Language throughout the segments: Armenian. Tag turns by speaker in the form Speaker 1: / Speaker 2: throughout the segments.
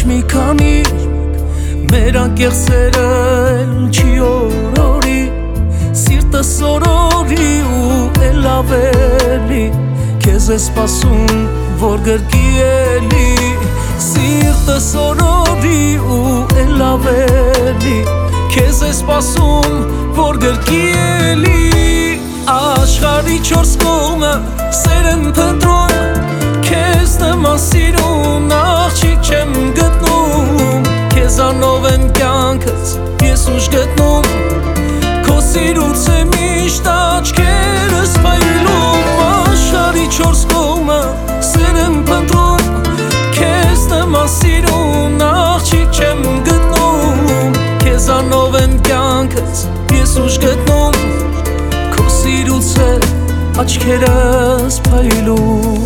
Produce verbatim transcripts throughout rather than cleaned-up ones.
Speaker 1: մի քանի մեր անկեղծերը չի օրորի, սիրտը սորորի ու էլ ավելի քեզ է սպասում, որ գրկի էլի, սիրտը սորորի ու էլ ավելի քեզ է սպասում, որ գրկի էլի աշխարհի չորս կողմը սեր եմ փնտրում, քեզ նման սիրուն աղջիկ չեմ գտնում, քեզանով եմ կյանքս ես ուժ գտնում, քո սիրուց է միշտ աչքերս փայլում, աշխարհի չորս կողմը սեր եմ փնտրում, քեզ նման սիրուն աղջիկ չեմ գտնում, քեզանով եմ կյանքս ես ուժ գտնում, քո սիրուց է աչքերս փայլում։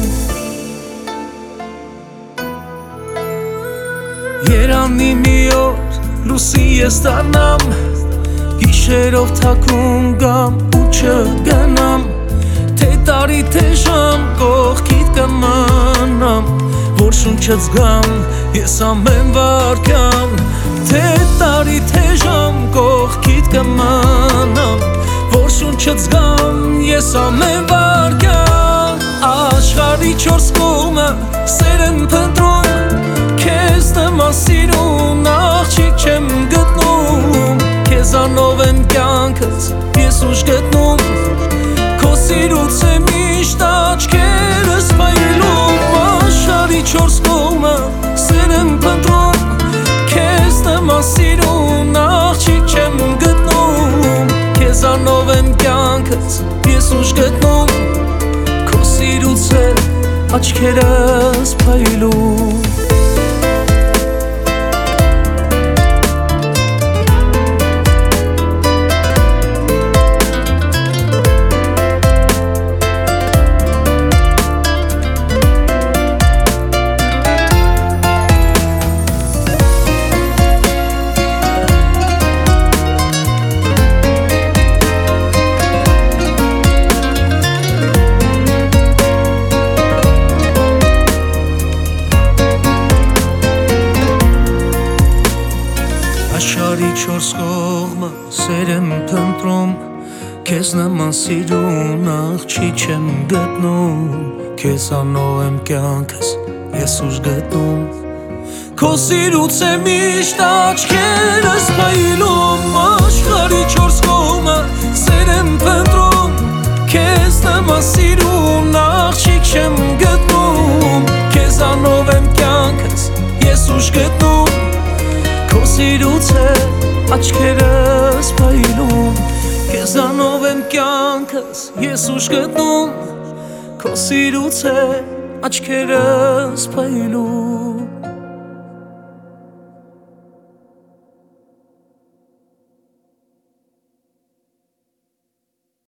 Speaker 1: Երանի մի օր լուսին ես դառնամ, գիշերով թաքուն գամ ու չգնամ, թե տարի թե ժամ կողքիդ կմնամ, որ շունչս գամ ես ամեն վարքյան, թե տարի թե ժամ կողքիդ կմնամ, որ շունչս գամ ես ամեն վարքյան, աշխարհի չորս կողմը սեր եմ փնտրում, քեզ նման սիրուն աղջիկ չեմ գտնում, քեզանով եմ կյանքս ես ուժ գտնում, քո սիրուց է միշտ աչքերս փայլում, աշխարհի չորս կողմը սեր եմ փնտրում, քեզ նման սիրուն աղջիկ չեմ գտնում, քեզանով եմ կյանքս ես ուժ գտնում, քո սիրուց է աչքերս փայլում։ Աշխարհի չորս կողմը սեր եմ փնտրում, քեզ նման սիրուն աղջիկ չեմ գտնում, քեզանով եմ կյանքս ես ուժ գտնում, քո սիրուց է միշտ աչքերս փայլում, աշխարհի չորս կողմը սեր եմ փնտրում, քեզ նման սիրուն աղջիկ չեմ գտնում, քեզանով եմ կյանքս ես ուժ գտնում, քո սիրուց է աչքերս փայլում, քեզանով եմ կյանքս ես ուժ գտնում, քո սիրուց է աչքերս փայլում։